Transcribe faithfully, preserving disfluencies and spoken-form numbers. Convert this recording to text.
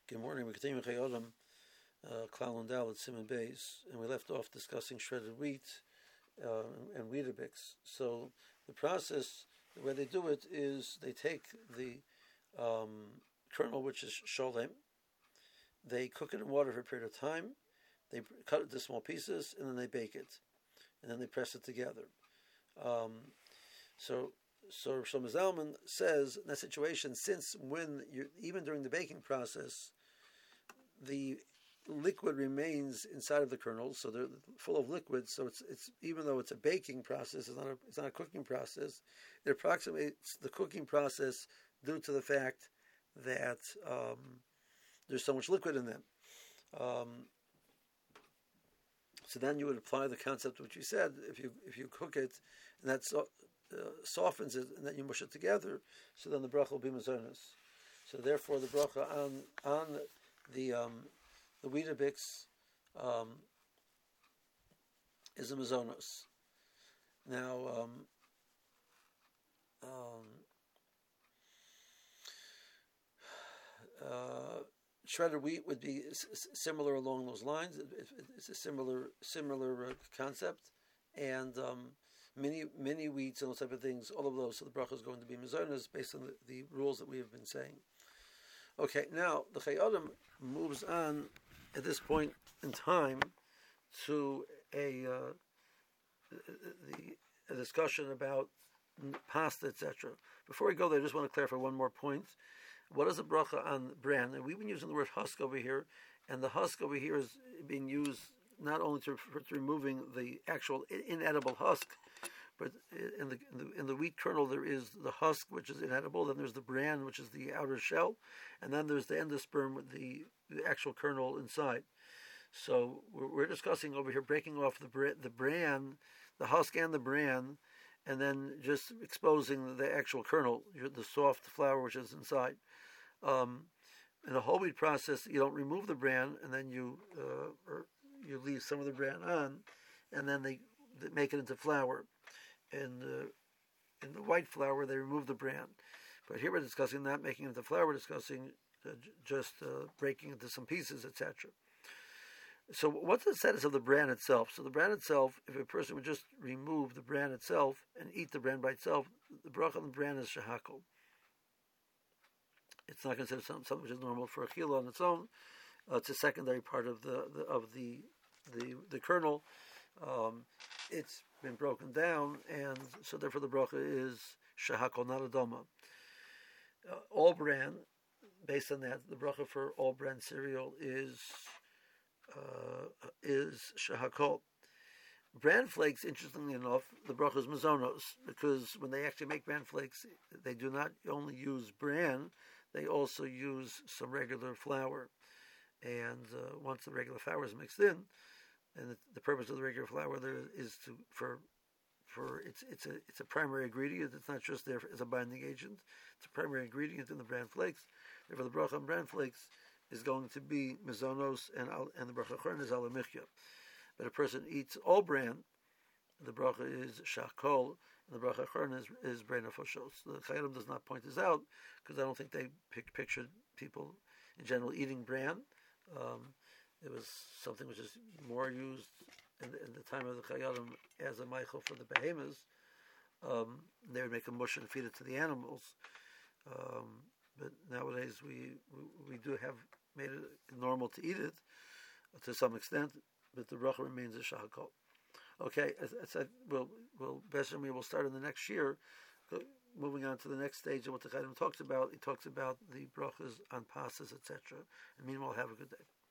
Good morning. We continue with Chayodam, uh, Klal and Dalet, Simon Beis, and we left off discussing shredded wheat uh, and Weetabix. So the process, the way they do it is they take the um, kernel, which is sholem, they cook it in water for a period of time, they cut it into small pieces, and then they bake it, and then they press it together. Um, so So Shlomo Zalman says in that situation, since when you even during the baking process, the liquid remains inside of the kernels, so they're full of liquid. So it's it's even though it's a baking process, it's not a, it's not a cooking process. It approximates the cooking process due to the fact that um, there's so much liquid in them. Um, so then you would apply the concept of what you said. If you if you cook it, and that's uh, softens it, and then you mush it together, so then the bracha will be mazonos. So therefore, the bracha on on the um, the Weetabix um, is a mazonos. Now, um, um, uh, shredded wheat would be s- similar along those lines. It, it, it's a similar similar uh, concept, and um, many many wheats and those type of things. All of those. So the bracha is going to be mazonos based on the, the rules that we have been saying. Okay, now the Chayodam moves on at this point in time to a uh, the a discussion about pasta, et cetera. Before we go there, I just want to clarify one more point. What is the bracha on bran? And we've been using the word husk over here, and the husk over here is being used not only to, for to removing the actual inedible husk, but in the, in the in the wheat kernel there is the husk, which is inedible. Then there's the bran, which is the outer shell, and then there's the endosperm with the, the actual kernel inside. So we're, we're discussing over here breaking off the br- the bran, the husk and the bran, and then just exposing the actual kernel, the soft flour which is inside. Um, in the whole wheat process, you don't remove the bran, and then you uh, or you leave some of the bran on, and then they, they make it into flour. In the in the white flour, they remove the bran. But here we're discussing not making it into flour. We're discussing uh, j- just uh, breaking it into some pieces, et cetera. So what's the status of the bran itself? So the bran itself, if a person would just remove the bran itself and eat the bran by itself, the bracha on the bran is shehakol. It's not considered something which is normal for achila on its own. Uh, it's a secondary part of the, the of the the the kernel. Um, it's been broken down, and so therefore the bracha is shehakol, not adoma. Uh, all bran, based on that, the bracha for all bran cereal is uh, is shehakol. Bran flakes, interestingly enough, the bracha is mazonos, because when they actually make bran flakes, they do not only use bran, they also use some regular flour. And uh, once the regular flour is mixed in, and the, the purpose of the regular flour there is to for for it's it's a it's a primary ingredient. It's not just there as a binding agent. It's a primary ingredient in the bran flakes. Therefore, the bracha on bran flakes is going to be mazonos, and and the bracha churn is ala michya. But a person eats all bran, the bracha is shakol, and the bracha churn is is bran afoshos. The Chayim does not point this out because I don't think they pic- pictured people in general eating bran. Um, it was something which is more used in the, in the time of the Chayyim as a meichel for the behemoths. Um, they would make a mush and feed it to the animals. Um, but nowadays we, we we do have made it normal to eat it to some extent, but the bracha remains a shahakol. Okay, as I said, we'll, we'll, we will start in the next year. Moving on to the next stage of what the Chayyim talks about, he talks about the brachas on pasas, et cetera. And meanwhile, have a good day.